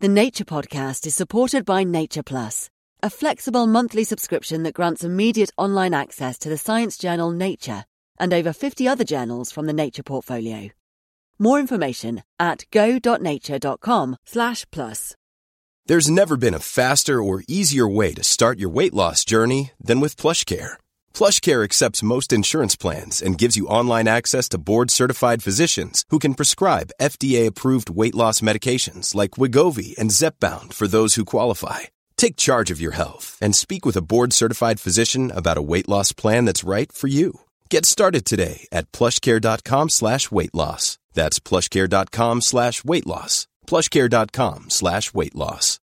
The Nature Podcast is supported by Nature Plus, a flexible monthly subscription that grants immediate online access to the science journal Nature and over 50 other journals from the Nature portfolio. More information at go.nature.com/plus. There's never been a faster or easier way to start your weight loss journey than with PlushCare. PlushCare accepts most insurance plans and gives you online access to board-certified physicians who can prescribe FDA-approved weight loss medications like Wegovy and Zepbound for those who qualify. Take charge of your health and speak with a board-certified physician about a weight loss plan that's right for you. Get started today at plushcare.com/weight loss. That's plushcare.com/weight loss. plushcare.com/weight loss.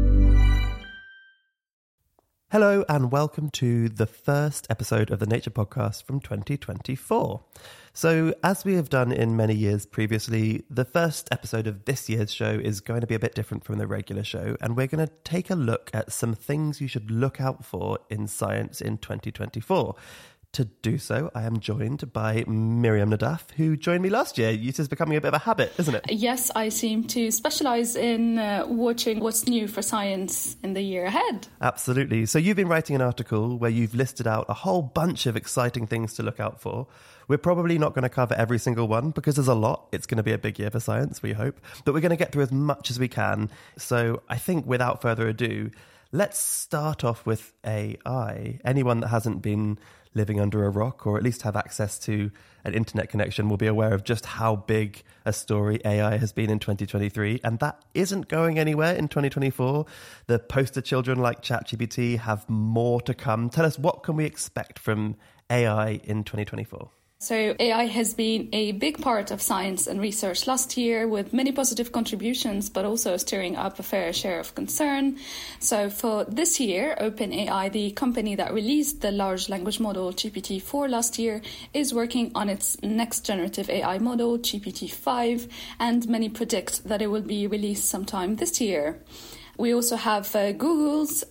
Hello and welcome to the first episode of the Nature Podcast from 2024. So, as we have done in many years previously, the first episode of this year's show is going to be a bit different from the regular show, and we're going to take a look at some things you should look out for in science in 2024. To do so, I am joined by Miriam Nadaf, who joined me last year. This is becoming a bit of a habit, isn't it? Yes, I seem to specialise in watching what's new for science in the year ahead. Absolutely. So you've been writing an article where you've listed out a whole bunch of exciting things to look out for. We're probably not going to cover every single one because there's a lot. It's going to be a big year for science, we hope. But we're going to get through as much as we can. So I think without further ado, let's start off with AI. Anyone that hasn't been living under a rock, or at least have access to an internet connection, will be aware of just how big a story AI has been in 2023, and that isn't going anywhere in 2024. The poster children like ChatGPT have more to come. Tell us, what can we expect from AI in 2024? So AI has been a big part of science and research last year, with many positive contributions, but also stirring up a fair share of concern. So for this year, OpenAI, the company that released the large language model GPT-4 last year, is working on its next generative AI model, GPT-5, and many predict that it will be released sometime this year. We also have Google's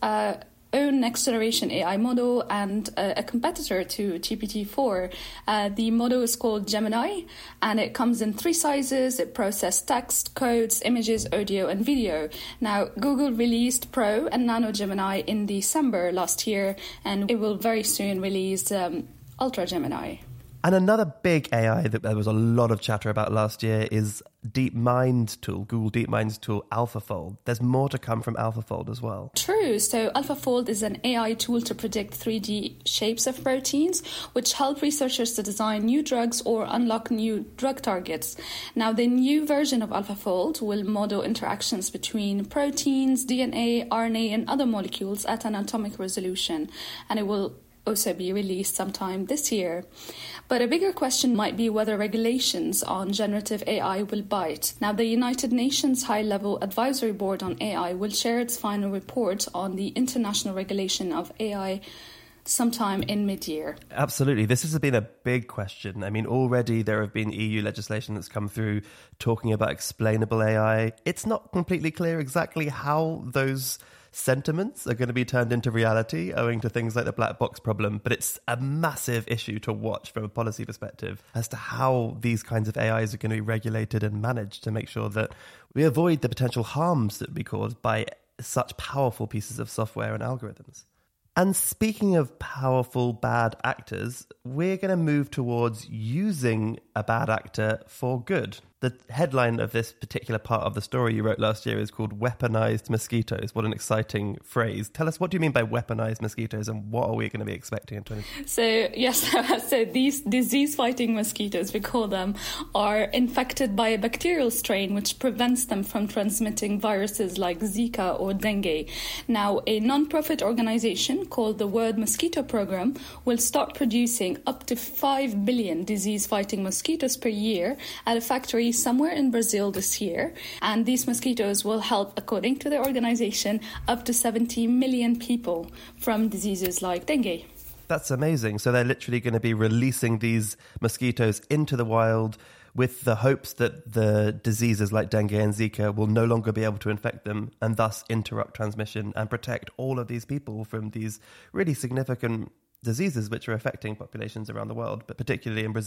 own next generation AI model and a competitor to GPT-4. The model is called Gemini, and it comes in 3 sizes. It processes text, codes, images, audio, and video. Now, Google released Pro and Nano Gemini in December last year, and it will very soon release Ultra Gemini. And another big AI that there was a lot of chatter about last year is DeepMind tool, Google DeepMind's tool, AlphaFold. There's more to come from AlphaFold as well. True. So AlphaFold is an AI tool to predict 3D shapes of proteins, which help researchers to design new drugs or unlock new drug targets. Now, the new version of AlphaFold will model interactions between proteins, DNA, RNA, and other molecules at an atomic resolution, and it will also be released sometime this year. But a bigger question might be whether regulations on generative AI will bite. Now, the United Nations High-Level Advisory Board on AI will share its final report on the international regulation of AI sometime in mid-year. Absolutely. This has been a big question. I mean, already there have been EU legislation that's come through talking about explainable AI. It's not completely clear exactly how those sentiments are going to be turned into reality owing to things like the black box problem, but it's a massive issue to watch from a policy perspective as to how these kinds of AIs are going to be regulated and managed to make sure that we avoid the potential harms that would be caused by such powerful pieces of software and algorithms. And speaking of powerful bad actors, we're going to move towards using a bad actor for good. The headline of this particular part of the story you wrote last year is called Weaponized Mosquitoes. What an exciting phrase. Tell us, what do you mean by weaponized mosquitoes, and what are we going to be expecting in 2020? So, yes, so these disease-fighting mosquitoes, we call them, are infected by a bacterial strain which prevents them from transmitting viruses like Zika or dengue. Now, a non-profit organization called the World Mosquito Program will start producing up to 5 billion disease-fighting mosquitoes per year at a factory somewhere in Brazil this year. And these mosquitoes will help, according to the organization, up to 70 million people from diseases like dengue. That's amazing. So they're literally going to be releasing these mosquitoes into the wild with the hopes that the diseases like dengue and Zika will no longer be able to infect them and thus interrupt transmission and protect all of these people from these really significant diseases which are affecting populations around the world, but particularly in Brazil.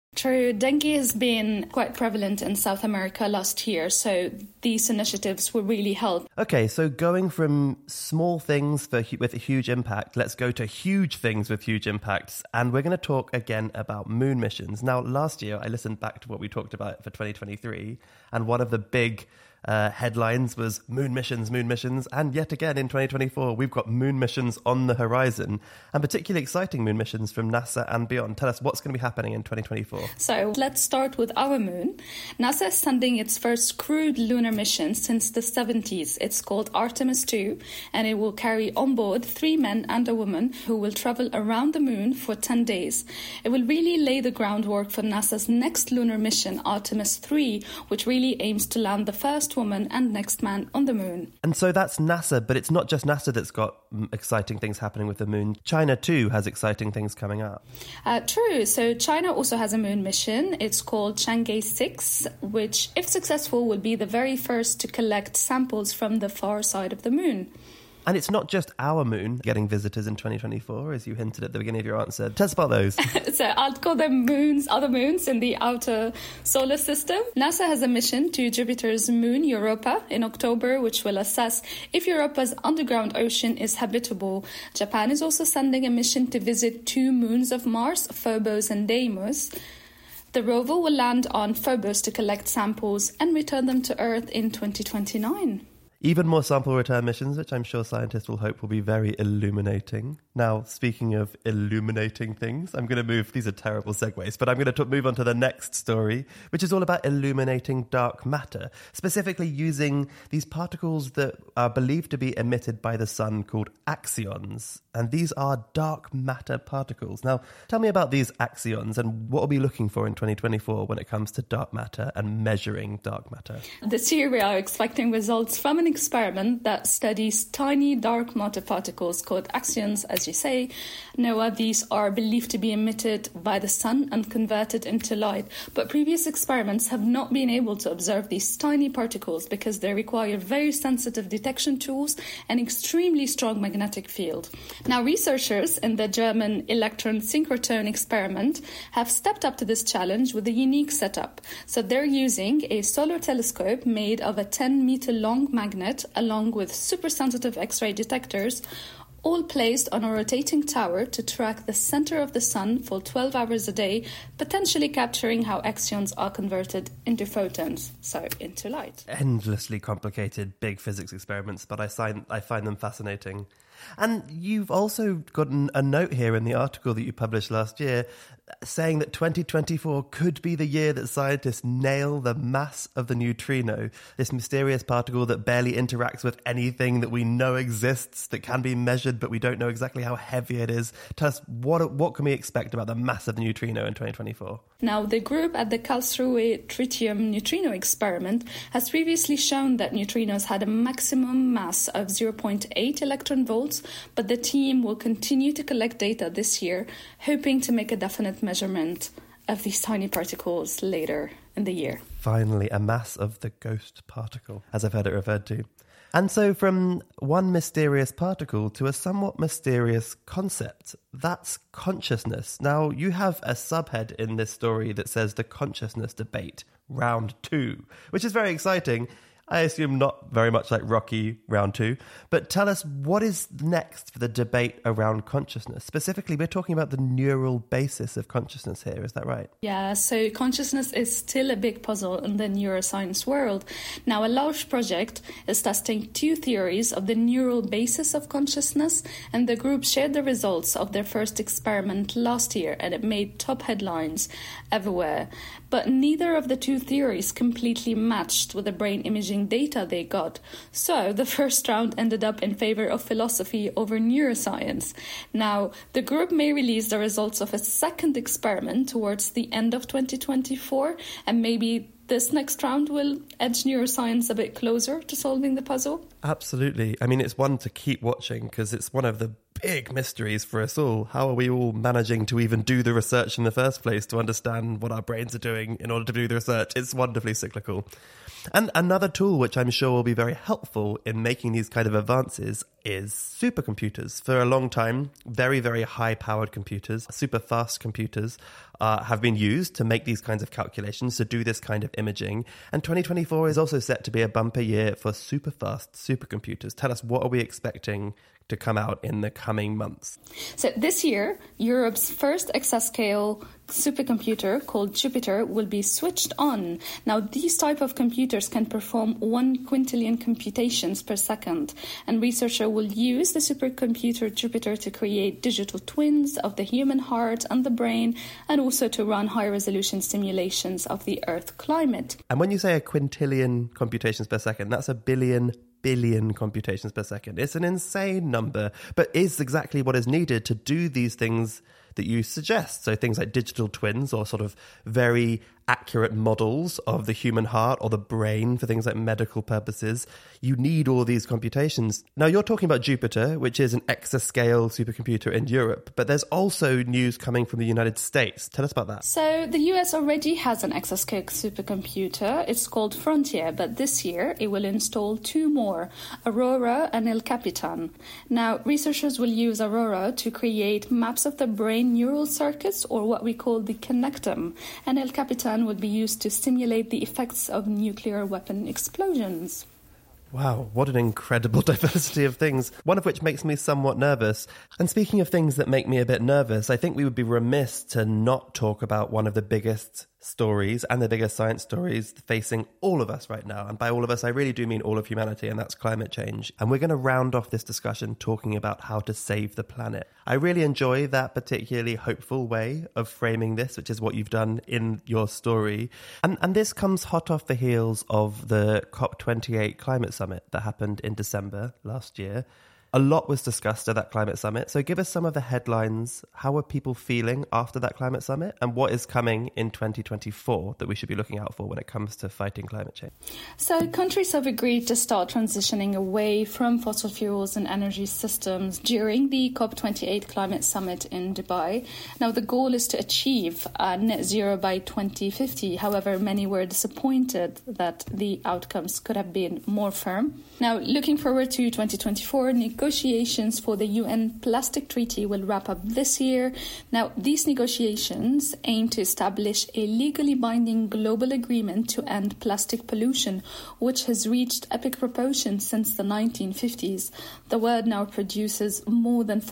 True, dengue has been quite prevalent in South America last year, so these initiatives will really help. Okay, so going from small things with a huge impact, let's go to huge things with huge impacts. And we're going to talk again about moon missions. Now, last year, I listened back to what we talked about for 2023, and one of the big headlines was moon missions. And yet again, in 2024, we've got moon missions on the horizon, and particularly exciting moon missions from NASA and beyond. Tell us what's going to be happening in 2024. So let's start with our moon. NASA is sending its first crewed lunar mission since the 70s. It's called Artemis 2, and it will carry on board 3 men and a woman who will travel around the moon for 10 days. It will really lay the groundwork for NASA's next lunar mission, Artemis 3, which really aims to land the first woman and next man on the moon. And so that's NASA, but it's not just NASA that's got exciting things happening with the moon. China too has exciting things coming up. True. So China also has a moon mission. It's called Chang'e 6, which, if successful, will be the very first to collect samples from the far side of the moon. And it's not just our moon getting visitors in 2024, as you hinted at the beginning of your answer. Tell us about those. So I'll call them other moons in the outer solar system. NASA has a mission to Jupiter's moon, Europa, in October, which will assess if Europa's underground ocean is habitable. Japan is also sending a mission to visit 2 moons of Mars, Phobos and Deimos. The rover will land on Phobos to collect samples and return them to Earth in 2029. Even more sample return missions, which I'm sure scientists will hope will be very illuminating. Now, speaking of illuminating things, I'm going to move, these are terrible segues, but I'm going to move on to the next story, which is all about illuminating dark matter, specifically using these particles that are believed to be emitted by the sun called axions. And these are dark matter particles. Now, tell me about these axions and what we'll be looking for in 2024 when it comes to dark matter and measuring dark matter. This year we are expecting results from an experiment that studies tiny dark matter particles called axions, as you say. Noah, these are believed to be emitted by the sun and converted into light, but previous experiments have not been able to observe these tiny particles because they require very sensitive detection tools and extremely strong magnetic field. Now, researchers in the German electron synchrotron experiment have stepped up to this challenge with a unique setup. So they're using a solar telescope made of a 10-meter long magnet along with super-sensitive X-ray detectors, all placed on a rotating tower to track the center of the sun for 12 hours a day, potentially capturing how axions are converted into photons, so into light. Endlessly complicated big physics experiments, but I find them fascinating. And you've also gotten a note here in the article that you published last year saying that 2024 could be the year that scientists nail the mass of the neutrino, this mysterious particle that barely interacts with anything that we know exists, that can be measured, but we don't know exactly how heavy it is. Tell us, what can we expect about the mass of the neutrino in 2024? Now, the group at the Karlsruhe tritium neutrino experiment has previously shown that neutrinos had a maximum mass of 0.8 electron volts, but the team will continue to collect data this year, hoping to make a definite measurement of these tiny particles later in the year. Finally, a mass of the ghost particle, as I've heard it referred to. And so from one mysterious particle to a somewhat mysterious concept, that's consciousness. Now, you have a subhead in this story that says the consciousness debate, round 2, which is very exciting. I assume not very much like Rocky round 2, but tell us what is next for the debate around consciousness. Specifically, we're talking about the neural basis of consciousness here, is that right? Yeah, so consciousness is still a big puzzle in the neuroscience world. Now, a large project is testing 2 theories of the neural basis of consciousness, and the group shared the results of their first experiment last year, and it made top headlines everywhere. But neither of the 2 theories completely matched with the brain imaging data they got. So the first round ended up in favor of philosophy over neuroscience. Now, the group may release the results of a second experiment towards the end of 2024, and maybe this next round will edge neuroscience a bit closer to solving the puzzle. Absolutely. I mean, it's one to keep watching because it's one of the big mysteries for us all. How are we all managing to even do the research in the first place to understand what our brains are doing in order to do the research? It's wonderfully cyclical. And another tool which I'm sure will be very helpful in making these kind of advances is supercomputers. For a long time, very, very high-powered computers, super fast computers, have been used to make these kinds of calculations, to do this kind of imaging. And 2024 is also set to be a bumper year for super fast supercomputers. Tell us, what are we expecting to come out in the coming months? So this year, Europe's first exascale supercomputer called Jupiter will be switched on. Now, these type of computers can perform 1 quintillion computations per second, and researchers will use the supercomputer Jupiter to create digital twins of the human heart and the brain, and also to run high-resolution simulations of the Earth climate. And when you say a quintillion computations per second, that's a billion computations per second. It's an insane number, but is exactly what is needed to do these things that you suggest. So things like digital twins, or sort of very accurate models of the human heart or the brain for things like medical purposes. You need all these computations. Now, you're talking about Jupiter, which is an exascale supercomputer in Europe, but there's also news coming from the United States. Tell us about that. So the US already has an exascale supercomputer. It's called Frontier, but this year it will install 2 more, Aurora and El Capitan. Now, researchers will use Aurora to create maps of the brain neural circuits, or what we call the connectome, and El Capitan would be used to simulate the effects of nuclear weapon explosions. Wow, what an incredible diversity of things, one of which makes me somewhat nervous. And speaking of things that make me a bit nervous, I think we would be remiss to not talk about one of the biggest stories and the biggest science stories facing all of us right now. And by all of us, I really do mean all of humanity, and that's climate change. And we're going to round off this discussion talking about how to save the planet. I really enjoy that particularly hopeful way of framing this, which is what you've done in your story. And this comes hot off the heels of the COP28 climate summit that happened in December last year. A lot was discussed at that climate summit. So give us some of the headlines. How are people feeling after that climate summit? And what is coming in 2024 that we should be looking out for when it comes to fighting climate change? So countries have agreed to start transitioning away from fossil fuels and energy systems during the COP28 climate summit in Dubai. Now, the goal is to achieve net zero by 2050. However, many were disappointed that the outcomes could have been more firm. Now, looking forward to 2024, negotiations for the UN Plastic Treaty will wrap up this year. Now, these negotiations aim to establish a legally binding global agreement to end plastic pollution, which has reached epic proportions since the 1950s. The world now produces more than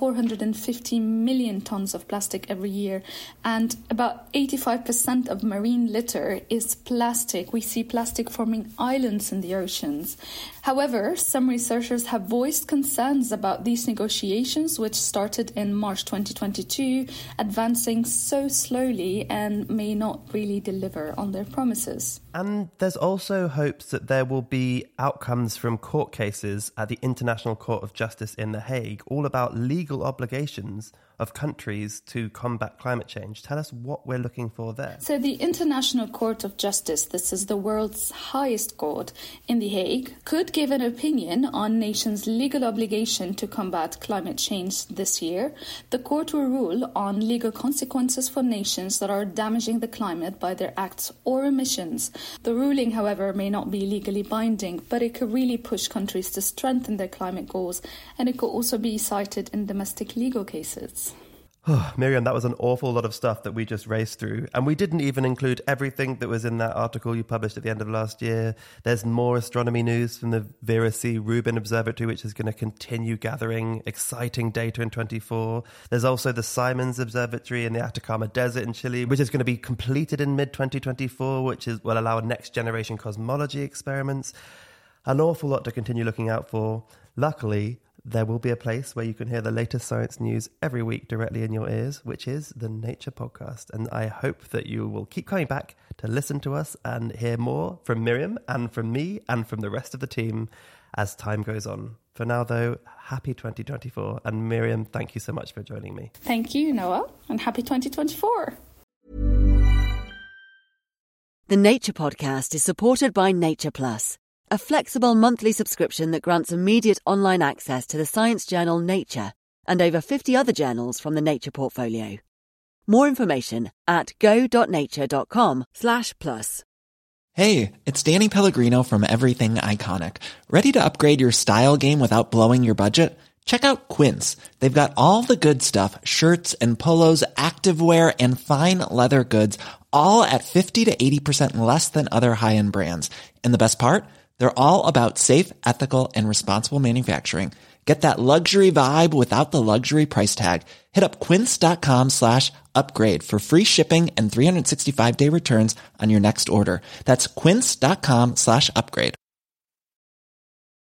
450 million tons of plastic every year, and about 85% of marine litter is plastic. We see plastic forming islands in the oceans. However, some researchers have voiced concerns about these negotiations, which started in March 2022, advancing so slowly and may not really deliver on their promises. And there's also hopes that there will be outcomes from court cases at the International Court of Justice in The Hague, all about legal obligations of countries to combat climate change. Tell us what we're looking for there. So the International Court of Justice, this is the world's highest court in The Hague, could give an opinion on nations' legal obligation to combat climate change this year. The court will rule on legal consequences for nations that are damaging the climate by their acts or omissions. The ruling, however, may not be legally binding, but it could really push countries to strengthen their climate goals, and it could also be cited in domestic legal cases. Oh, Miriam, that was an awful lot of stuff that we just raced through. And we didn't even include everything that was in that article you published at the end of last year. There's more astronomy news from the Vera C. Rubin Observatory, which is going to continue gathering exciting data in 2024. There's also the Simons Observatory in the Atacama Desert in Chile, which is going to be completed in mid-2024, which will allow next-generation cosmology experiments. An awful lot to continue looking out for. Luckily, there will be a place where you can hear the latest science news every week directly in your ears, which is the Nature Podcast. And I hope that you will keep coming back to listen to us and hear more from Miriam and from me and from the rest of the team as time goes on. For now, though, happy 2024. And Miriam, thank you so much for joining me. Thank you, Noah, and happy 2024. The Nature Podcast is supported by Nature Plus, a flexible monthly subscription that grants immediate online access to the science journal Nature and over 50 other journals from the Nature portfolio. More information at go.nature.com/plus. Hey, it's Danny Pellegrino from Everything Iconic. Ready to upgrade your style game without blowing your budget? Check out Quince. They've got all the good stuff, shirts and polos, activewear, and fine leather goods, all at 50 to 80% less than other high-end brands. And the best part? They're all about safe, ethical, and responsible manufacturing. Get that luxury vibe without the luxury price tag. Hit up quince.com/upgrade for free shipping and 365-day returns on your next order. That's quince.com/upgrade.